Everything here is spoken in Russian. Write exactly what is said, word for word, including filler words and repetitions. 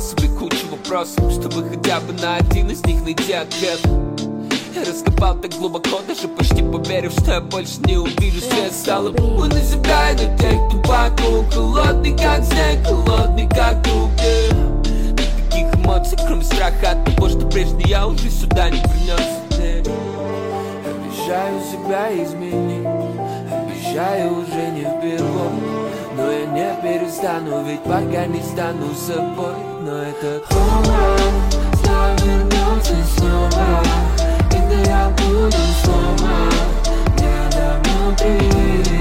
задал себе кучу вопросов, чтобы хотя бы на один из них найти ответ. Я раскопал так глубоко, даже почти поверив, что я больше не увижу свет. Стало похуй на себя и на тех, кто вокруг. Холодный как снег, холодный как руки. Никаких эмоций, кроме страха от того, что прежде я уже сюда не принес. Обещаю себя изменить, обещаю уже не впервой. Но я не перестану, ведь пока не стану собой. Но этот туман снова вернется снова. Когда я буду сломан где-то внутри.